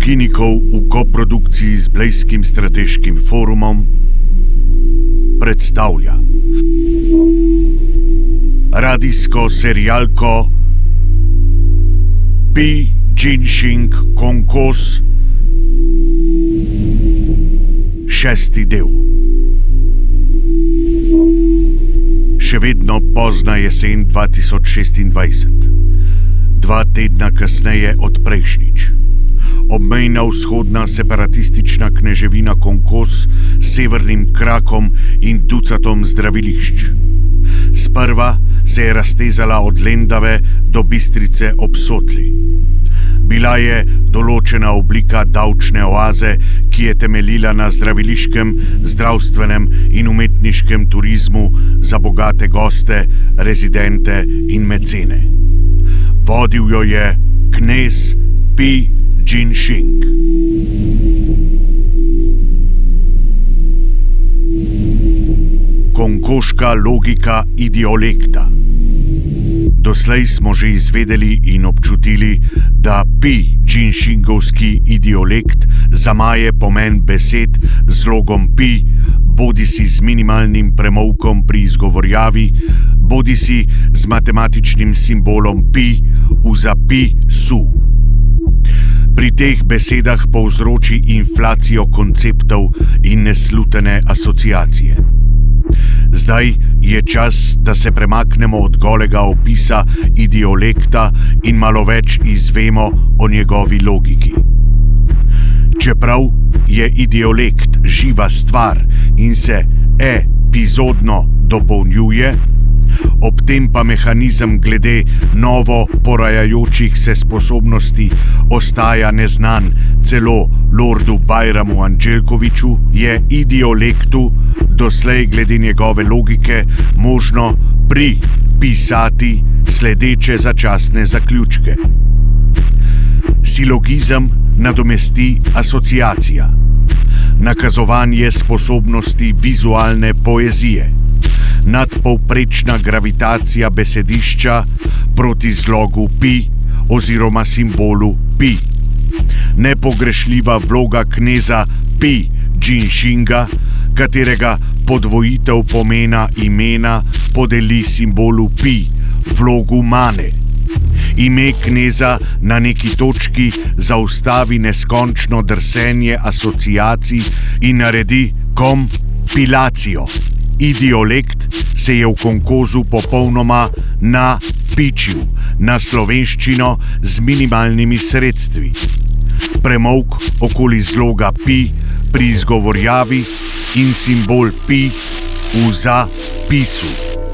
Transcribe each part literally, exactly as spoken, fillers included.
Kinikov v koprodukciji z Blejskim strateškim forumom predstavlja radijsko serialko Pi Jinxing Konkos, šesti del. Še vedno pozna jesen dva tisoč šestindvajset, dva tedna kasneje od prejšnjič. Obmejna vzhodna separatistična kneževina Konkos s severnim krakom in ducatom zdravilišč. Sprva se je raztezala od Lendave do Bistrice ob Sotli. Bila je določena oblika davčne oaze, ki je temeljila na zdraviliškem, zdravstvenem in umetniškem turizmu za bogate goste, rezidente in mecene. Vodil jo je knez Pi Jinxing. Konkoška logika idiolekta. Doslej smo že izvedeli in občutili, da Pi Jinxingovski idiolekt zamaje pomen besed z logom pi, bodisi z minimalnim premolkom pri izgovorjavi, bodisi z matematičnim simbolom pi v zapisu. Pri teh besedah povzroči inflacijo konceptov in neslutene asociacije. Zdaj je čas, da se premaknemo od golega opisa idiolekta in malo več izvemo o njegovi logiki. Čeprav je idiolekt živa stvar in se epizodno dopolnjuje, ob tem pa mehanizem glede novo porajajočih se sposobnosti ostaja neznan celo lordu Bajramu Andželjkoviču, je idiolektu doslej glede njegove logike možno pripisati sledeče začasne zaključke. Silogizem nadomesti asociacija, nakazovanje sposobnosti vizualne poezije, nadpovprečna gravitacija besedišča proti zlogu pi oziroma simbolu pi, nepogrešljiva vloga kneza Pi Jinxinga, katerega podvojitev pomena imena podeli simbolu pi, vlogu mane. Ime kneza na neki točki zaustavi neskončno drsenje asociacij in naredi kompilacijo. Idiolekt se je v Konkozu popolnoma napičil na slovenščino z minimalnimi sredstvi. Premolk okoli zloga pi pri izgovorjavi in simbol pi v zapisu.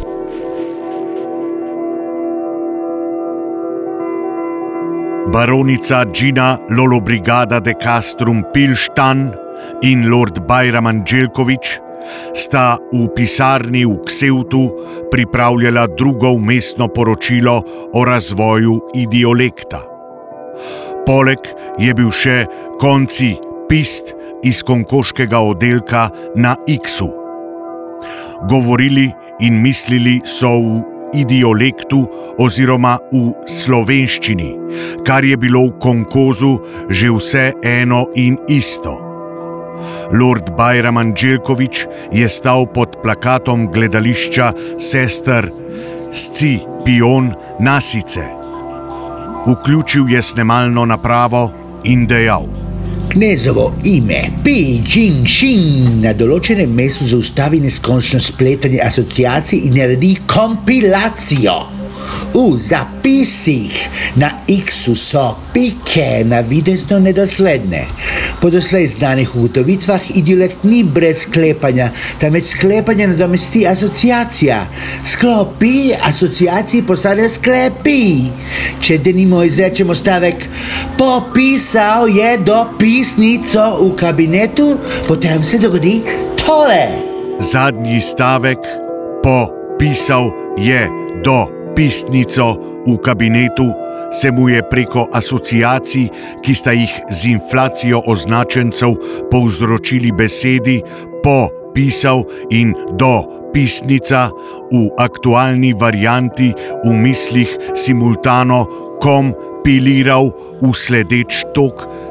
Baronica Gina Lollobrigida de Castrum Pilštan in lord Bajram Andželjkovič sta v pisarni v Ksevtu pripravljala drugo vmesno poročilo o razvoju idiolekta. Poleg je bil še konci pist iz konkoškega oddelka na Iksu. Govorili in mislili so v idiolektu oziroma v slovenščini, kar je bilo v Konkozu že vse eno in isto. Lord Bajram Andželjkovič je stal pod plakatom gledališča sester Scipion Nasice. Vključil je snemalno napravo in dejal: Knezovo ime Pi Jinxing na določenem mestu zaustavi neskončno spletanje asociacij in naredi kompilacijo. V zapisih na X-u so pike navidezno nedosledne. Po doslej znanih ugotovitvah idiolekt ni brez sklepanja, temveč sklepanje nadomesti asociacija. Sklopi asociaciji postanejo sklepi. Če denimo izrečemo stavek popisal je dopisnico v kabinetu, potem se dogodi tole. Zadnji stavek popisal je dopisnico pisnico v kabinetu se mu je preko asociacij, ki sta jih z inflacijo označencev povzročili besedi popisal in dopisnica v aktualni varianti v mislih simultano kompiliral v sledeč tok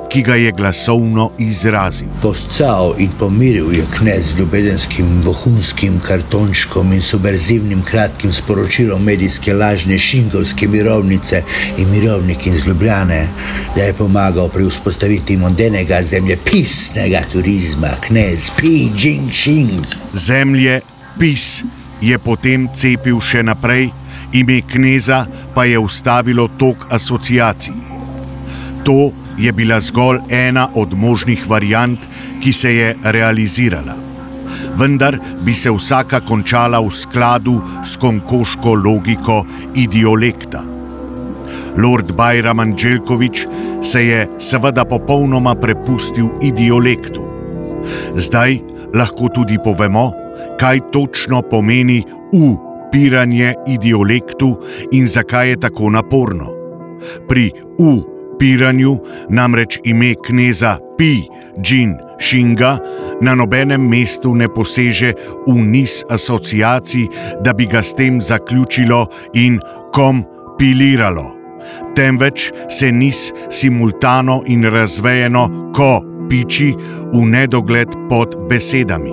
ki ga je glasovno izrazil. Poscal in pomiril je knez z ljubezenskim vohunskim kartončkom in subverzivnim kratkim sporočilom medijske lažne šingovske mirovnice in mirovnik iz Ljubljane, da je pomagal pri vzpostavitvi modernega zemljepisnega turizma, knez Pi Jing-šing. Zemljepis je potem cepil še naprej, ime kneza pa je ustavilo tok asociacij. To je bila zgolj ena od možnih variant, ki se je realizirala. Vendar bi se vsaka končala v skladu s konkoško logiko idiolekta. Lord Bajram Anđelković se je seveda popolnoma prepustil idiolektu. Zdaj lahko tudi povemo, kaj točno pomeni upiranje idiolektu in zakaj je tako naporno. Pri upiranju namreč ime kneza Pi Jing-šinga na nobenem mestu ne poseže v niz asociacij, da bi ga s tem zaključilo in kompiliralo, temveč se niz simultano in razvejeno ko piči v nedogled pod besedami.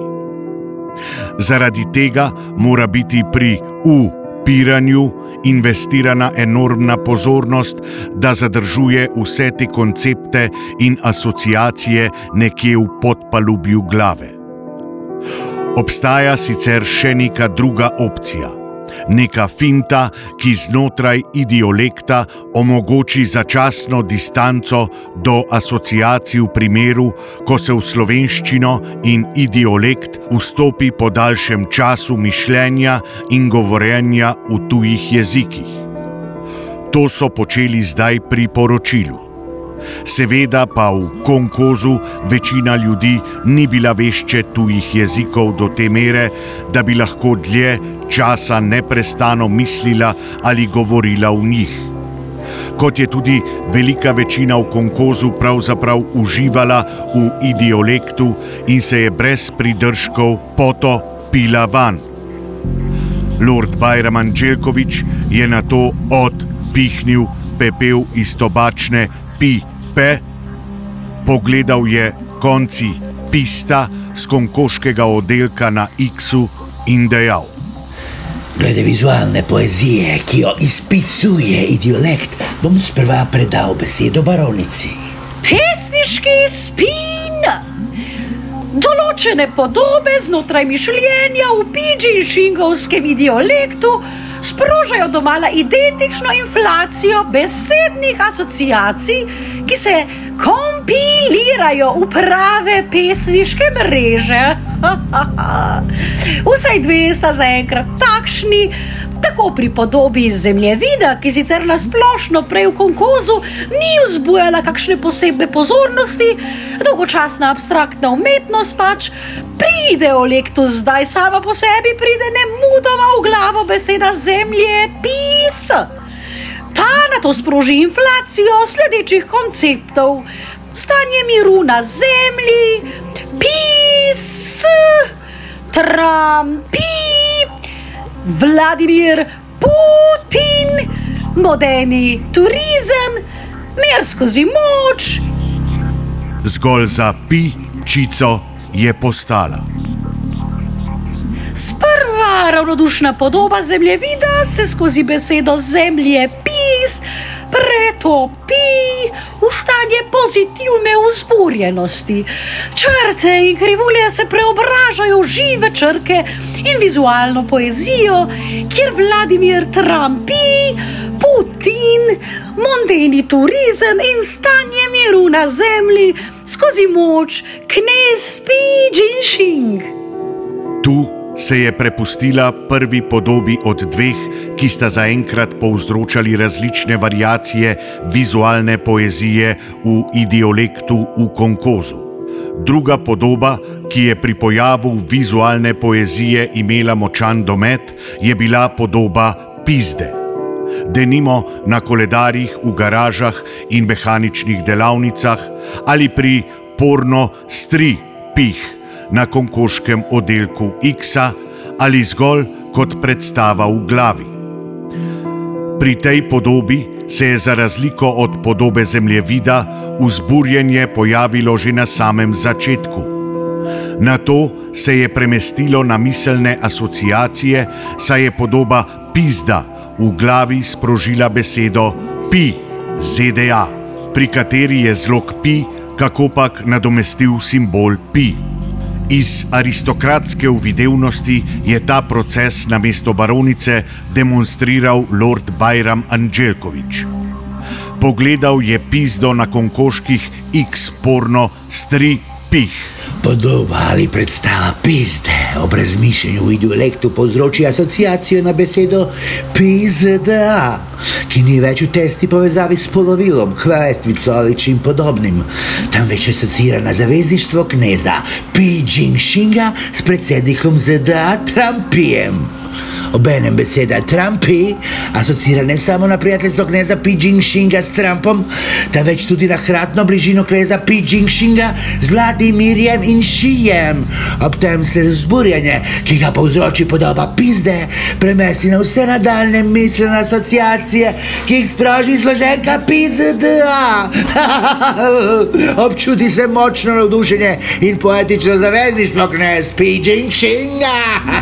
Zaradi tega mora biti pri upiranju investirana enormna pozornost, da zadržuje vse te koncepte in asociacije nekje v podpalubju glave. Obstaja sicer še neka druga opcija, neka finta, ki znotraj idiolekta omogoči začasno distanco do asociacij v primeru, ko se v slovenščino in idiolekt vstopi po daljšem času mišljenja in govorjenja v tujih jezikih. To so počeli zdaj pri poročilu. Seveda pa v Konkozu večina ljudi ni bila vešče tujih jezikov do te mere, da bi lahko dlje časa neprestano mislila ali govorila v njih. Kot je tudi velika večina v Konkozu pravzaprav uživala v idiolektu in se je brez pridržkov potopila van. Lord Bajram Anđelković je nato odpihnil pepel iz tobačne pipe, pogledal je konci pista z konkoškega oddelka na X-u in dejal: Glede vizualne poezije, ki jo izpisuje idiolekt, bom sprva predal besedo baronici. Pesniški spin! Določene podobe znotraj mišljenja v pidžinšingovskem idiolektu sprožajo domala identično inflacijo besednih asociacij, ki se kompilirajo v prave pesniške mreže. Vsaj dve sta zaenkrat takšni, tako pri podobi zemljevida, ki sicer nasplošno prej v Konkozu ni vzbujala kakšne posebne pozornosti, dolgočasna abstraktna umetnost pač, pri idiolektu zdaj sama po sebi pride nemudoma v glavo beseda zemljepis. Ta nato sproži inflacijo sledečih konceptov: stanje miru na zemlji, pis, Trumpi, Vladimir Putin, moderni turizem, mir skozi moč. Zgolj za pičico je postala. Sprva ravnodušna podoba zemljevida se skozi besedo zemljepis pretopi v stanje pozitivne vzburjenosti. Črte in krivulje se preobražajo v žive črke in vizualno poezijo, kjer Vladimir Trumpi, Putin, mondeni turizem in stanje miru na zemlji skozi moč knez Pi Jing-šing. Tu se je prepustila prvi podobi od dveh, ki sta zaenkrat povzročali različne variacije vizualne poezije v idiolektu v Konkozu. Druga podoba, ki je pri pojavu vizualne poezije imela močan domet, je bila podoba pizde. Denimo na koledarjih v garažah in mehaničnih delavnicah ali pri porno stripih na konkoškem oddelku X-a ali zgolj kot predstava v glavi. Pri tej podobi se je za razliko od podobe zemljevida vzburjenje pojavilo že na samem začetku. Nato se je premestilo na miselne asociacije, saj je podoba pizda v glavi sprožila besedo pi, Z D A, pri kateri je zlog pi kakopak nadomestil simbol pi. Iz aristokratske uvidevnosti je ta proces namesto baronice demonstriral lord Bajram Anđelković. Pogledal je pizdo na konkoških X porno s tri pih. Podoba ali predstava pizde ob razmišljanju v idolektu povzroči asociacijo na besedo P Z D A, ki ni več v tesni povezavi s polovilom, kvetvico ali čim podobnim. Tam več asocira na zavezništvo kneza Pi Jinxinga s predsednikom Z D A Trumpijem. Obenem beseda Trumpi asocira ne samo na prijateljstvo kneza Pi Jinxinga s Trumpom, temveč tudi na hkratno bližino kneza Pi Jinxinga z Vladimirjem in Šijem. Ob tem se vzburjanje, ki ga povzroči podoba pizde, premesi na vse nadaljne miselne asociacije, ki jih sproži zloženka P Z D A. Občuti se močno navdušenje in poetično zavezništvo knez Pi Jinxinga.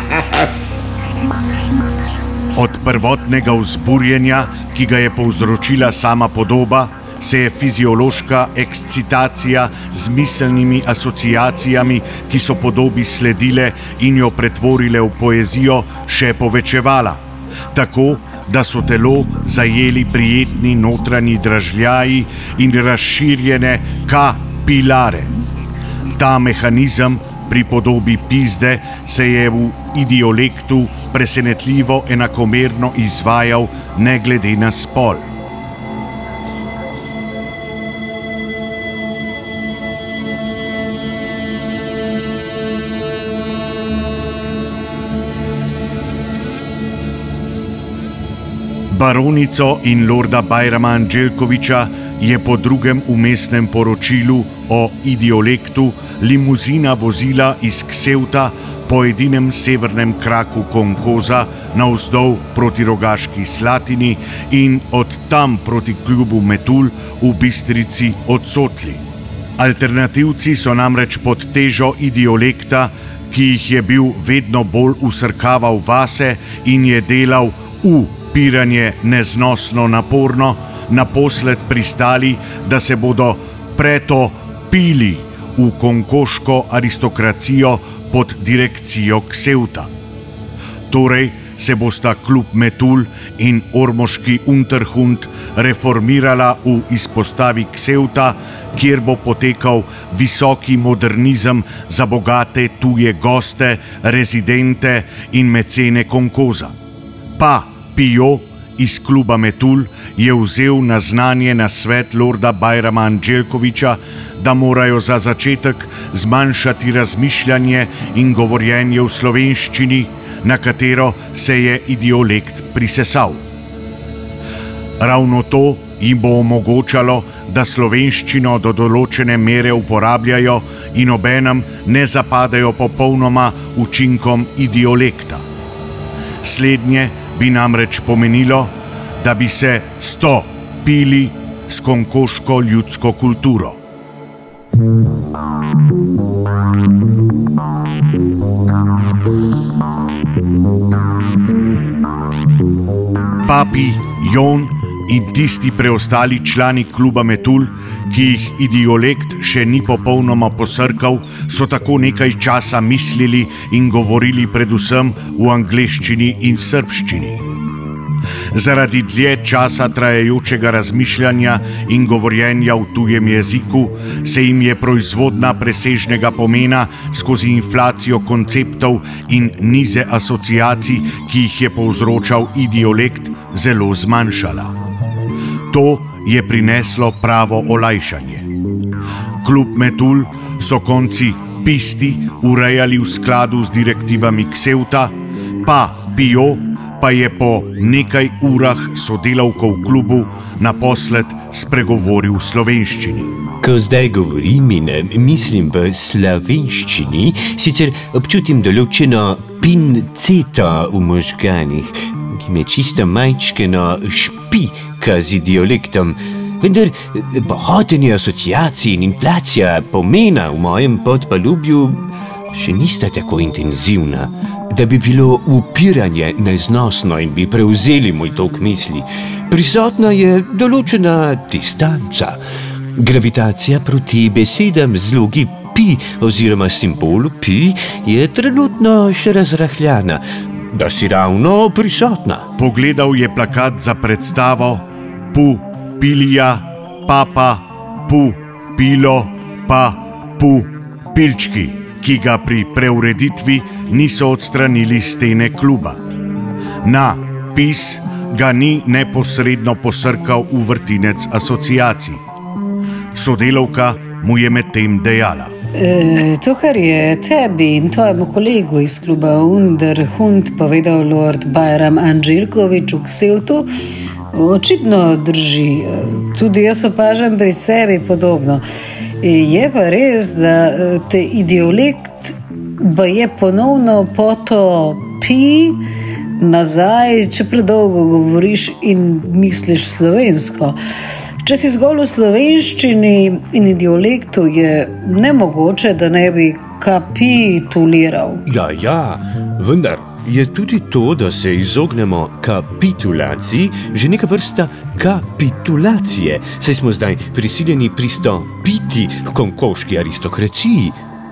Od prvotnega vzburjenja, ki ga je povzročila sama podoba, se je fiziološka ekscitacija z miselnimi asociacijami, ki so podobi sledile in jo pretvorile v poezijo, še povečevala, tako da so telo zajeli prijetni notranji dražljaji in razširjene kapilare. Ta mehanizem pri podobi pizde se je v idiolektu presenetljivo enakomerno izvajal ne glede na spol. Baronico in lorda Bajrama Anđelkovića je po drugem vmesnem poročilu o idiolektu limuzina vozila iz Ksevta po edinem severnem kraku Konkoza navzdol proti Rogaški Slatini in od tam proti klubu Metul v Bistrici odsotli. Alternativci so namreč pod težo idiolekta, ki jih je bil vedno bolj usrkaval vase in je delal v piranje neznosno naporno, naposled pristali, da se bodo pretopili v konkoško aristokracijo pod direkcijo Ksevta. Torej se bosta klub Metul in ormoški Unterhund reformirala v izpostavi Ksevta, kjer bo potekal visoki modernizem za bogate tuje goste, rezidente in mecene Konkoza. Pa Pijo iz kluba Metul je vzel na znanje nasvet lorda Bajrama Anđelkovića, da morajo za začetek zmanjšati razmišljanje in govorjenje v slovenščini, na katero se je idiolekt prisesal. Ravno to jim bo omogočalo, da slovenščino do določene mere uporabljajo in obenem ne zapadajo popolnoma učinkom idiolekta. Slednje bi namreč pomenilo, da bi se stopili s konkoško ljudsko kulturo. Papi Jon in tisti preostali člani kluba Metul, ki jih idiolekt še ni popolnoma posrkal, so tako nekaj časa mislili in govorili predvsem v angleščini in srbščini. Zaradi dlje časa trajajočega razmišljanja in govorjenja v tujem jeziku se jim je proizvodnja presežnega pomena skozi inflacijo konceptov in nize asociacij, ki jih je povzročal idiolekt, zelo zmanjšala. To je prineslo pravo olajšanje. Klub Metul so konci pisti urejali v skladu z direktivami Ksevta, pa Pijo pa je po nekaj urah sodelavkov v klubu naposled spregovoril v slovenščini. Ko zdaj govorim in mislim v slovenščini, sicer občutim določeno pinceto v možganih. ki me čisto majčkeno špika z dialektom, vendar bohotenje asociacij in inflacija pomena v mojem podpalubju še nista tako intenzivna, da bi bilo upiranje neznosno in bi prevzeli moj tok misli. Prisotna je določena distanca. Gravitacija proti besedam z zlogi pi oziroma simbolu pi je trenutno še razrahljana, da si ravno prisotna. Pogledal je plakat za predstavo Pu, pilija, papa, pu, pilo, pa, pu, pilčki, ki ga pri preureditvi niso odstranili stene kluba. Na pis ga ni neposredno posrkal v vrtinec asociacij. Sodelavka mu je medtem dejala: E, to, kar je tebi in tvojemu kolegu iz kluba Underhund povedal lord Bajram Anđelković v Ksevtu, očitno drži. Tudi jaz opažam pri sebi podobno. Je pa res, da te idiolekt ba je ponovno potopi nazaj, če predolgo govoriš in misliš slovensko. Če si zgolj v slovenščini in idiolektu, je nemogoče, da ne bi kapituliral. Ja, ja, vendar je tudi to, da se izognemo kapitulaciji, že neka vrsta kapitulacije, saj smo zdaj prisiljeni pristopiti k konkoški aristokraciji.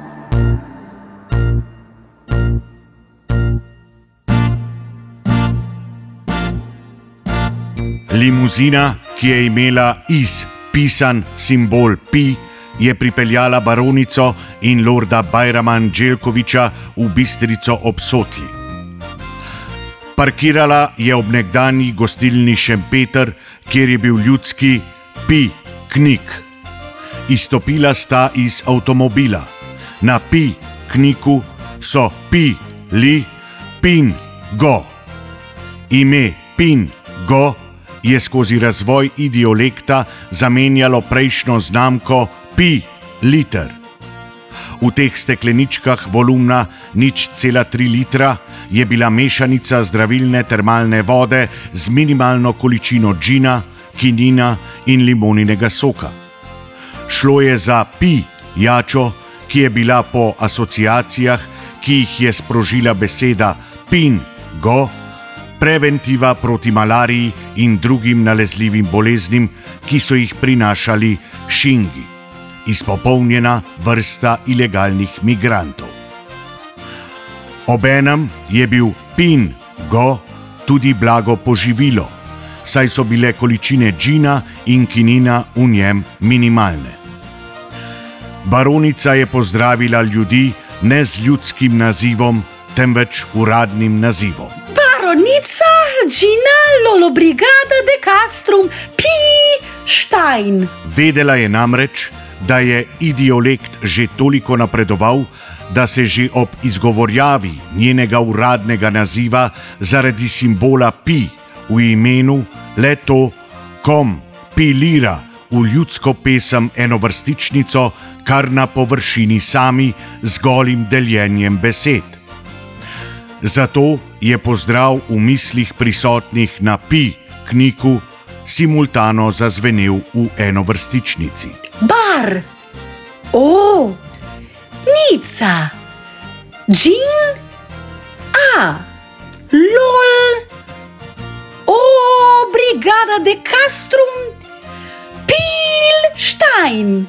Limuzina, ki je imela iz pisan simbol pi, je pripeljala baronico in lorda Bajrama Anđelkovića v Bistrico ob Sotli. Parkirala je ob nekdanji gostilni Šempeter, kjer je bil ljudski pi knik. Izstopila sta iz avtomobila. Na pi kniku so pi li pin go. Ime pin go je skozi razvoj idiolekta zamenjalo prejšnjo znamko pi liter. V teh stekleničkah volumna nič cela tri litra je bila mešanica zdravilne termalne vode z minimalno količino džina, kinina in limoninega soka. Šlo je za pi jačo, ki je bila po asociacijah, ki jih je sprožila beseda pin go, preventiva proti malariji in drugim nalezljivim boleznim, ki so jih prinašali šingi, izpopolnjena vrsta ilegalnih migrantov. Obenem je bil pin go tudi blago poživilo, saj so bile količine džina in kinina v njem minimalne. Baronica je pozdravila ljudi ne z ljudskim nazivom, temveč uradnim nazivom. Baronica Gina Lollobrigida de Castrum Pi Stein. Vedela je namreč, da je idiolekt že toliko napredoval, da se že ob izgovorjavi njenega uradnega naziva zaradi simbola pi v imenu le to kompilira v ljudsko pesem enovrstičnico, kar na površini sami z golim deljenjem besed. Zato je pozdrav v mislih prisotnih na pi kniku simultano zazvenel v enovrstičnici. Bar, o, nica, džin, a, lol, o, brigada de Castrum, pil, štajn,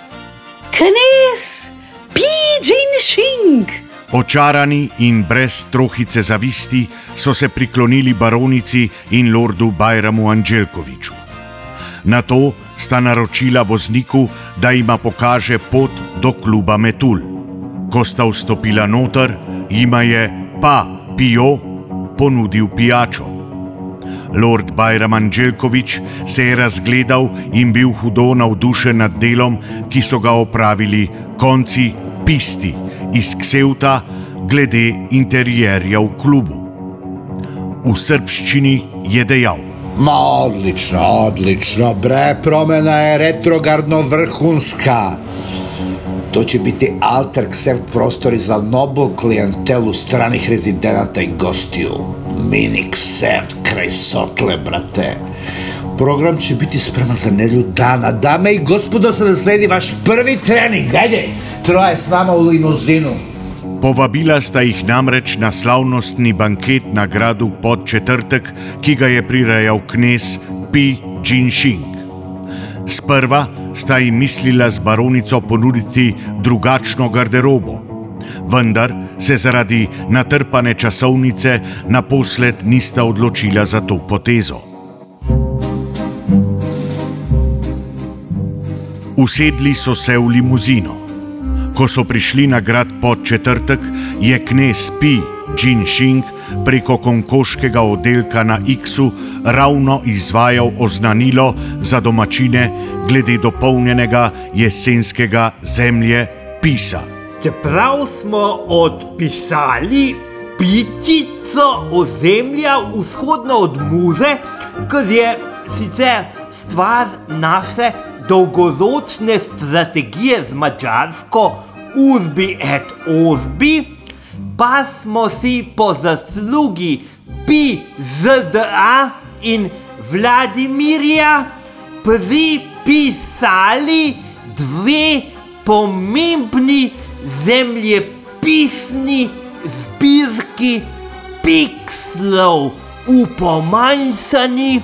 knes, pi, džin, šing. Očarani in brez trohice zavisti so se priklonili baronici in lordu Bajramu Anđelkoviću. Nato sta naročila vozniku, da jima pokaže pot do kluba Metul. Ko sta vstopila noter, jima je pa pijo ponudil pijačo. Lord Bajram Anđelković se je razgledal in bil hudo navdušen nad delom, ki so ga opravili konci pisti iz Ksevta glede interierja v klubu. V srbščini je dejal: Ma odlično, odlično, bre, promena je retrogradno vrhunska. To će biti alter Ksevt prostori za nobu klijentelu stranih rezidenata i gostiju. Mini Ksevt kraj sotle, brate. Program će biti spreman za nedelju dana. Dame i gospodo, sada sledi vaš prvi trening. Ajde, troje s nama u limuzinu. Povabila sta jih namreč na slavnostni banket na gradu Podčetrtek, ki ga je prirejal knez Pi Jinxing. Sprva sta jim mislila z baronico ponuditi drugačno garderobo, vendar se zaradi natrpane časovnice naposled nista odločila za to potezo. Usedli so se v limuzino. Ko so prišli na grad Podčetrtek, je knez Pi Jinxing preko konkoškega oddelka na X-u ravno izvajal oznanilo za domačine glede dopolnjenega jesenskega zemlje pisa. Čeprav smo odpisali pičico ozemlja vzhodno od Muze, kar je sicer stvar naše dolgoročne strategije z Madžarsko uzbi et ozbi, pa smo si po zaslugi Pi Z D A in Vladimirja pripisali dve pomembni zemljepisni zbirki pikslov v pomanjšani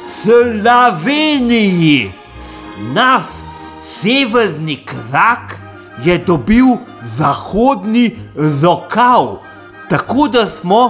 Sloveniji. Naš severni krak je dobil zahodni rokav, tako da smo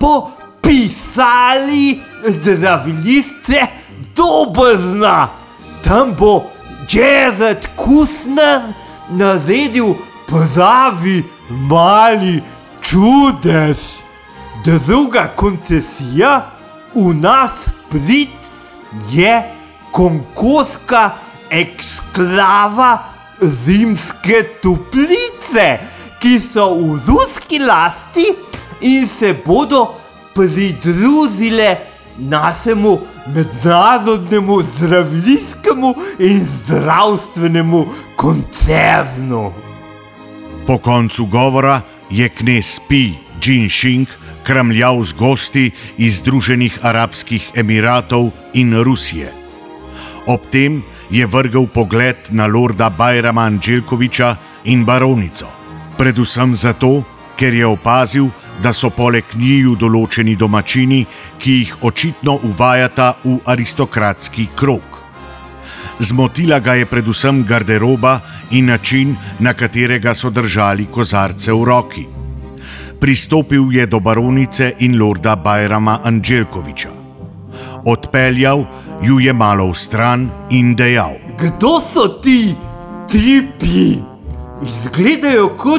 popisali zdravilišče Dobrna. Tam bo Jared Kushner naredil pravi mali čudež. Druga koncesija v nas prid je konkoška eksklava Zimske Toplice, ki so v ruski lasti in se bodo pridružile našemu mednarodnemu zdraviliškemu in zdravstvenemu koncernu. Po koncu govora je knez Pi Jinxing kramljal z gosti iz Združenih arabskih emiratov in Rusije. Ob tem je vrgel pogled na lorda Bajrama Anđelkovića in baronico. Predvsem zato, ker je opazil, da so poleg njiju določeni domačini, ki jih očitno uvajata v aristokratski krog. Zmotila ga je predvsem garderoba in način, na katerega so držali kozarce v roki. Pristopil je do baronice in lorda Bajrama Anđelkovića. Odpeljal ju je malo vstran in dejal: Kdo so ti tipi? Izgledajo kot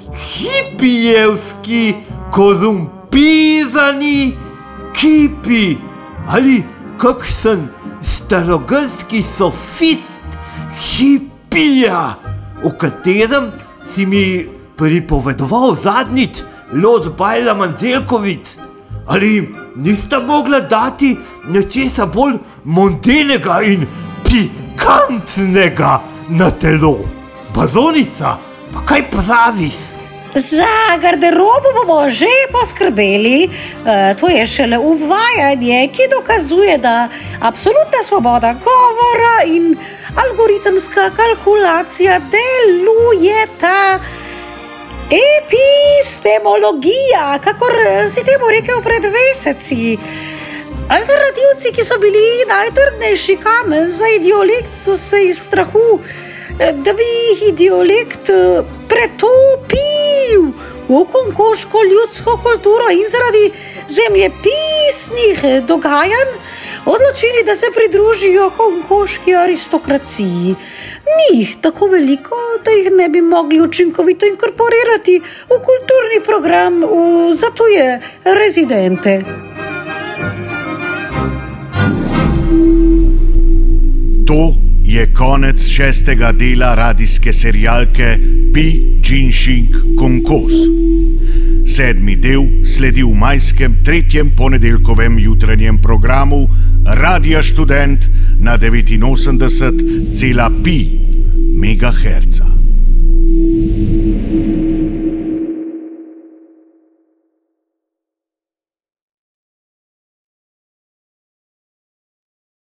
hipijevski korumpirani kipi ali kakšen starogrski sofist hipija, o katerem si mi pripovedoval zadnjič lord Bajram Anđelković. Ali nista mogla dati nečesa bolj mondenega in pikantnega na telo? Baronica, pa kaj praviš? Za garderobo bomo že poskrbeli, e, to je šele uvajanje, ki dokazuje, da absolutna svoboda govora in algoritemska kalkulacija delujeta. Epistemologija, kakor si temu rekel pred meseci. Alternativci, ki so bili najtrdnejši kamen za idiolekt, so se iz strahu, da bi jih idiolekt pretopil v konkoško ljudsko kulturo in zaradi zemljepisnih dogajanj odločili, da se pridružijo konkoški aristokraciji. Ni jih tako veliko, da jih ne bi mogli učinkovito inkorporirati v kulturni program v za tuje rezidente. To je konec šestega dela radijske serialke Pi Jinxing Konkos. Sedmi del sledi v majskem tretjem ponedeljkovem jutranjem programu Radia Študent na devetinosemdeset cela pet megaherca.